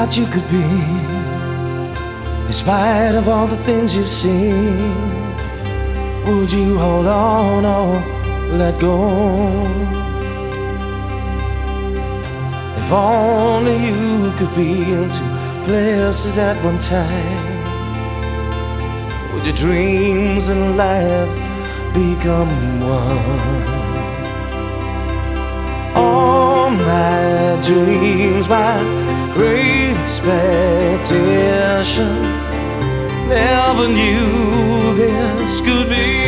thought you could be, in spite of all the things you've seen. Would you hold on or let go? If only you could be in two places at one time, would your dreams and life become one? All my dreams, my great expectations, never knew this could be.